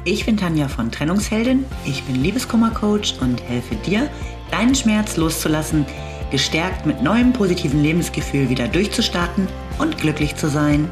Ich bin Tanja von Trennungsheldin, ich bin Liebeskummer-Coach und helfe dir, deinen Schmerz loszulassen, gestärkt mit neuem positiven Lebensgefühl wieder durchzustarten und glücklich zu sein.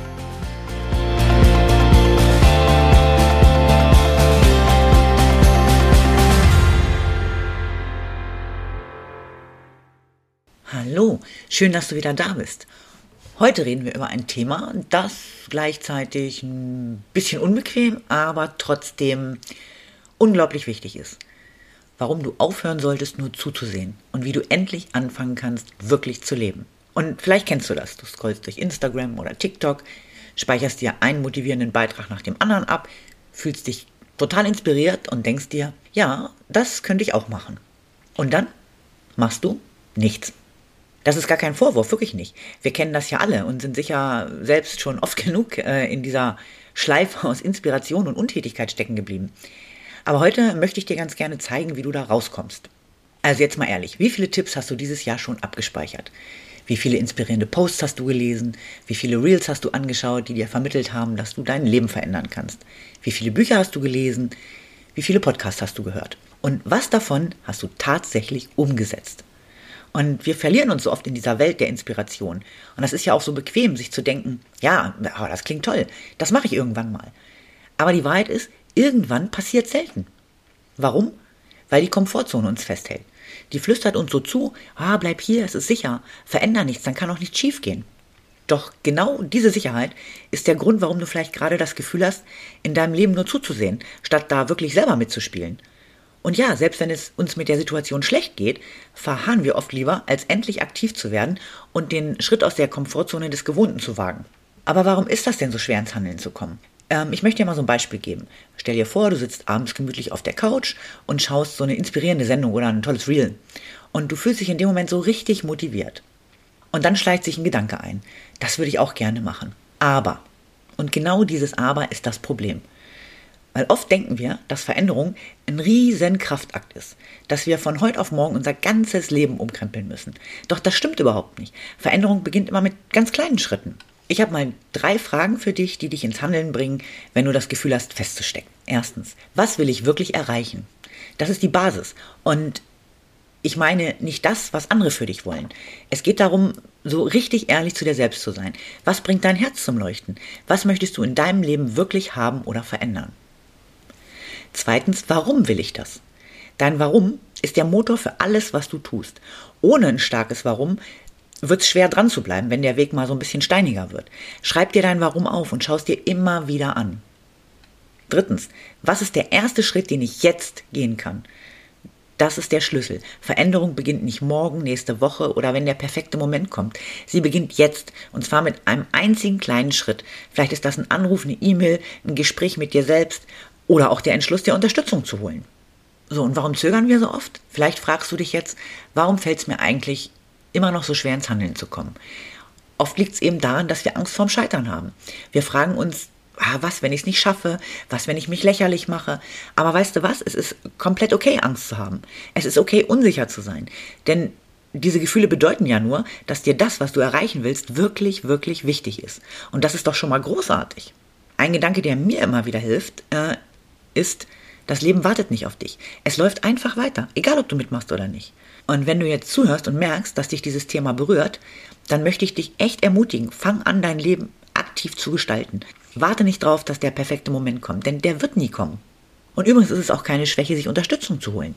Hallo, schön, dass du wieder da bist. Heute reden wir über ein Thema, das gleichzeitig ein bisschen unbequem, aber trotzdem unglaublich wichtig ist. Warum du aufhören solltest, nur zuzusehen und wie du endlich anfangen kannst, wirklich zu leben. Und vielleicht kennst du das. Du scrollst durch Instagram oder TikTok, speicherst dir einen motivierenden Beitrag nach dem anderen ab, fühlst dich total inspiriert und denkst dir, ja, das könnte ich auch machen. Und dann machst du nichts. Das ist gar kein Vorwurf, wirklich nicht. Wir kennen das ja alle und sind sicher selbst schon oft genug in dieser Schleife aus Inspiration und Untätigkeit stecken geblieben. Aber heute möchte ich dir ganz gerne zeigen, wie du da rauskommst. Also jetzt mal ehrlich, wie viele Tipps hast du dieses Jahr schon abgespeichert? Wie viele inspirierende Posts hast du gelesen? Wie viele Reels hast du angeschaut, die dir vermittelt haben, dass du dein Leben verändern kannst? Wie viele Bücher hast du gelesen? Wie viele Podcasts hast du gehört? Und was davon hast du tatsächlich umgesetzt? Und wir verlieren uns so oft in dieser Welt der Inspiration. Und das ist ja auch so bequem, sich zu denken, ja, aber das klingt toll, das mache ich irgendwann mal. Aber die Wahrheit ist, irgendwann passiert selten. Warum? Weil die Komfortzone uns festhält. Die flüstert uns so zu, bleib hier, es ist sicher, veränder nichts, dann kann auch nichts schiefgehen. Doch genau diese Sicherheit ist der Grund, warum du vielleicht gerade das Gefühl hast, in deinem Leben nur zuzusehen, statt da wirklich selber mitzuspielen. Und ja, selbst wenn es uns mit der Situation schlecht geht, verharren wir oft lieber, als endlich aktiv zu werden und den Schritt aus der Komfortzone des Gewohnten zu wagen. Aber warum ist das denn so schwer, ins Handeln zu kommen? Ich möchte dir mal so ein Beispiel geben. Stell dir vor, du sitzt abends gemütlich auf der Couch und schaust so eine inspirierende Sendung oder ein tolles Reel. Und du fühlst dich in dem Moment so richtig motiviert. Und dann schleicht sich ein Gedanke ein. Das würde ich auch gerne machen. Aber, und genau dieses Aber ist das Problem. Weil oft denken wir, dass Veränderung ein riesen Kraftakt ist, dass wir von heute auf morgen unser ganzes Leben umkrempeln müssen. Doch das stimmt überhaupt nicht. Veränderung beginnt immer mit ganz kleinen Schritten. Ich habe mal 3 Fragen für dich, die dich ins Handeln bringen, wenn du das Gefühl hast, festzustecken. Erstens, was will ich wirklich erreichen? Das ist die Basis. Und ich meine nicht das, was andere für dich wollen. Es geht darum, so richtig ehrlich zu dir selbst zu sein. Was bringt dein Herz zum Leuchten? Was möchtest du in deinem Leben wirklich haben oder verändern? Zweitens, warum will ich das? Dein Warum ist der Motor für alles, was du tust. Ohne ein starkes Warum wird es schwer dran zu bleiben, wenn der Weg mal so ein bisschen steiniger wird. Schreib dir dein Warum auf und schau es dir immer wieder an. Drittens, was ist der erste Schritt, den ich jetzt gehen kann? Das ist der Schlüssel. Veränderung beginnt nicht morgen, nächste Woche oder wenn der perfekte Moment kommt. Sie beginnt jetzt und zwar mit einem einzigen kleinen Schritt. Vielleicht ist das ein Anruf, eine E-Mail, ein Gespräch mit dir selbst oder auch der Entschluss, dir Unterstützung zu holen. So, und warum zögern wir so oft? Vielleicht fragst du dich jetzt, warum fällt es mir eigentlich immer noch so schwer ins Handeln zu kommen? Oft liegt es eben daran, dass wir Angst vorm Scheitern haben. Wir fragen uns, was, wenn ich es nicht schaffe? Was, wenn ich mich lächerlich mache? Aber weißt du was? Es ist komplett okay, Angst zu haben. Es ist okay, unsicher zu sein. Denn diese Gefühle bedeuten ja nur, dass dir das, was du erreichen willst, wirklich, wirklich wichtig ist. Und das ist doch schon mal großartig. Ein Gedanke, der mir immer wieder hilft, ist, das Leben wartet nicht auf dich. Es läuft einfach weiter, egal ob du mitmachst oder nicht. Und wenn du jetzt zuhörst und merkst, dass dich dieses Thema berührt, dann möchte ich dich echt ermutigen, fang an, dein Leben aktiv zu gestalten. Warte nicht drauf, dass der perfekte Moment kommt, denn der wird nie kommen. Und übrigens ist es auch keine Schwäche, sich Unterstützung zu holen.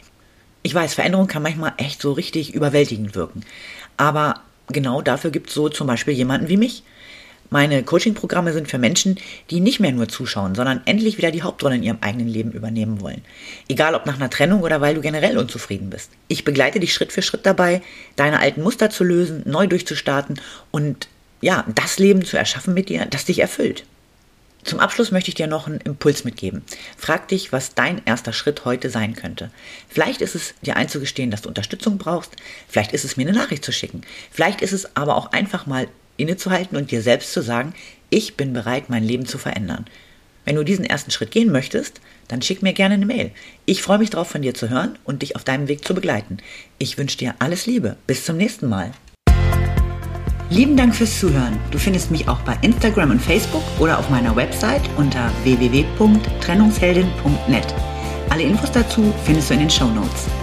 Ich weiß, Veränderung kann manchmal echt so richtig überwältigend wirken. Aber genau dafür gibt es so zum Beispiel jemanden wie mich. Meine Coaching-Programme sind für Menschen, die nicht mehr nur zuschauen, sondern endlich wieder die Hauptrolle in ihrem eigenen Leben übernehmen wollen. Egal ob nach einer Trennung oder weil du generell unzufrieden bist. Ich begleite dich Schritt für Schritt dabei, deine alten Muster zu lösen, neu durchzustarten und ja, das Leben zu erschaffen mit dir, das dich erfüllt. Zum Abschluss möchte ich dir noch einen Impuls mitgeben. Frag dich, was dein erster Schritt heute sein könnte. Vielleicht ist es, dir einzugestehen, dass du Unterstützung brauchst. Vielleicht ist es, mir eine Nachricht zu schicken. Vielleicht ist es aber auch einfach mal innezuhalten und dir selbst zu sagen, ich bin bereit, mein Leben zu verändern. Wenn du diesen ersten Schritt gehen möchtest, dann schick mir gerne eine Mail. Ich freue mich darauf, von dir zu hören und dich auf deinem Weg zu begleiten. Ich wünsche dir alles Liebe. Bis zum nächsten Mal. Lieben Dank fürs Zuhören. Du findest mich auch bei Instagram und Facebook oder auf meiner Website unter www.trennungsheldin.net. Alle Infos dazu findest du in den Shownotes.